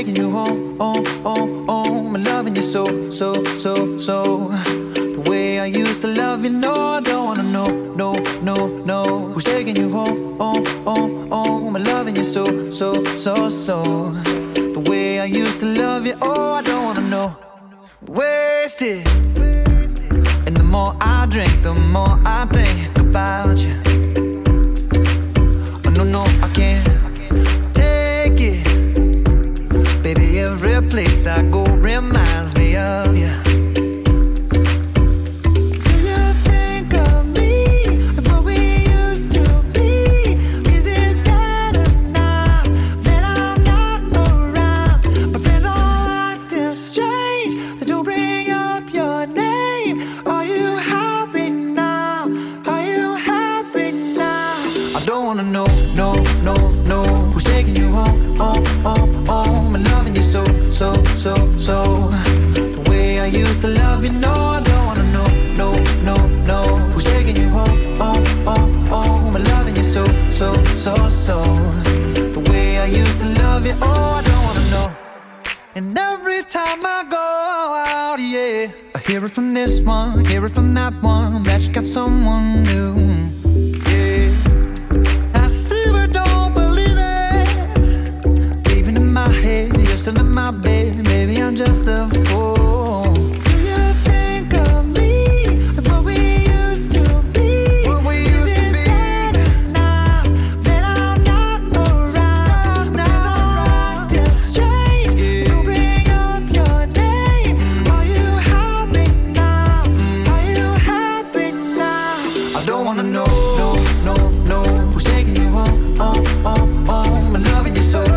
taking you home, home, and loving you so. The way I used to love you, no, I don't wanna know, no. Who's taking you home, home, and loving you so. The way I used to love you, oh, I don't wanna know. Wasted. And the more I drink, the more I think about you. Oh, no, I can't take it. Baby, every place I go reminds me of you. Do you think of me and what we used to be? Is it better now that I'm not around? My friends all acting strange, they don't bring up your name. Are you happy now? Are you happy now? I don't wanna know, no. Who's taking you home, home, and loving you so. The way I used to love you, no, I don't wanna know, no. Who's taking you home, home, and loving you so. The way I used to love you, oh, I don't wanna know. And every time I go out, yeah, I hear it from this one, hear it from that one, that you got someone new. Yeah, I see but don't believe it. Even in my head, you're still in my bed. Maybe I'm just a fool. Do you think of me and what we used to be? Is it better now that I'm not around? Now I'm acting strange. You bring up your name. Are you happy now? Are you happy now? I don't wanna know, no. Who's taking you home, home, and loving you so.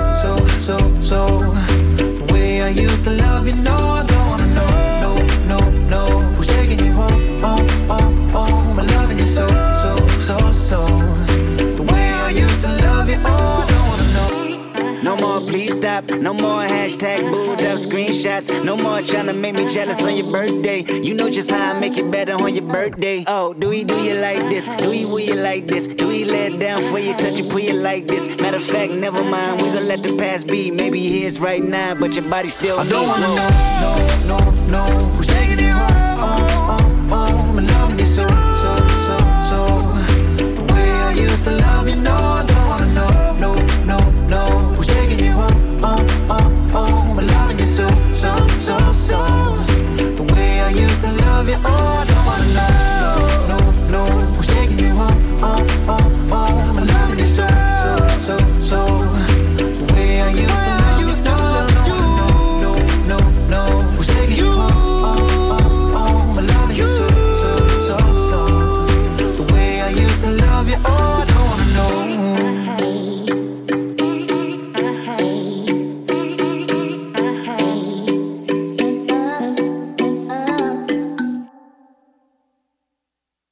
The way I used to love you, no, I don't wanna know, no. Who's taking you home, home, and loving you so. The way I used to love you, oh, I don't wanna know. No more please stop, no more hashtag booed up screenshots. No more trying to make me jealous on your birthday. You know just how I make you better on your birthday. Oh, do he do you like this? Do he will you like this? Do he let down for you, touch you, pull you like this? Matter of fact, never mind, we gon' let the past be. Maybe he is right now, but your body still I don't wanna know, no. Who's taking you home, and loving you so. The way I used to love you, no, I don't wanna know, no. Who's taking you home, and loving you so. The way I used to love you, oh, I don't wanna know.